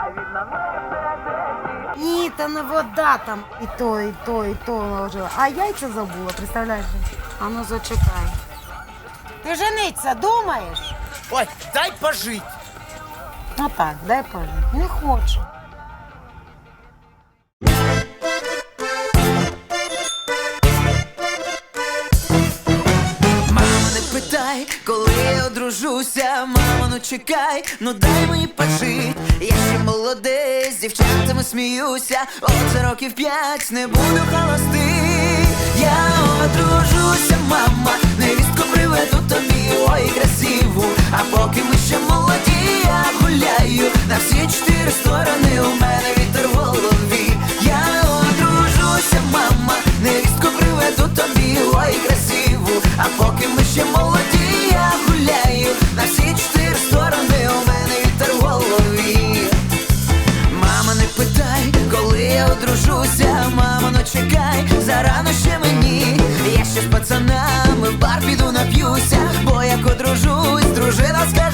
Ні, та не вода там. І то наложила. А яйця забула, представляєш? А ну зачекай. Ти жениться думаєш? Ой, дай пожить. Ну так, дай пожити. Не хочу. Мамо, не питай, коли я одружуся. Мамо, ну чекай, ну дай мені пожить. Я ще молодий, з дівчатами сміюся. От за років 5 не буду холостий. Я одружуся, мама, невістку приведу тобі, ой, красиву. А поки ми ще молоді, я гуляю на всі 4 сторони, у мене вітер в голові. Я одружуся, мама, невістку приведу тобі, ой, красиву. А поки ми ще молоді, я гуляю на всі 4 сторони, у мене вітер в голові. Мама, не питай, коли я одружуся. Мамо, ну чекай, зарано ще мені. Я ще з пацанами в бар піду нап'юся, бо як одружусь, дружина скаже: